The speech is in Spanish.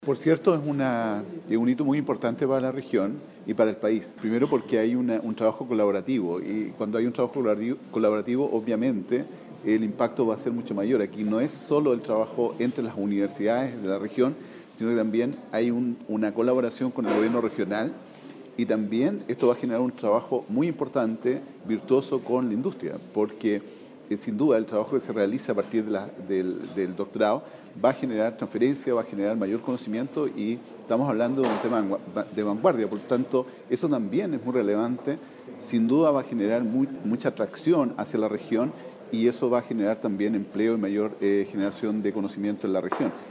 Por cierto, es un hito muy importante para la región y para el país. Primero porque hay un trabajo colaborativo y cuando hay un trabajo colaborativo, obviamente el impacto va a ser mucho mayor. Aquí no es solo el trabajo entre las universidades de la región, sino que también hay una colaboración con el gobierno regional y también esto va a generar un trabajo muy importante, virtuoso con la industria, porque sin duda el trabajo que se realiza a partir del doctorado va a generar transferencia, va a generar mayor conocimiento y estamos hablando de un tema de vanguardia, por lo tanto eso también es muy relevante, sin duda va a generar mucha atracción hacia la región y eso va a generar también empleo y mayor generación de conocimiento en la región.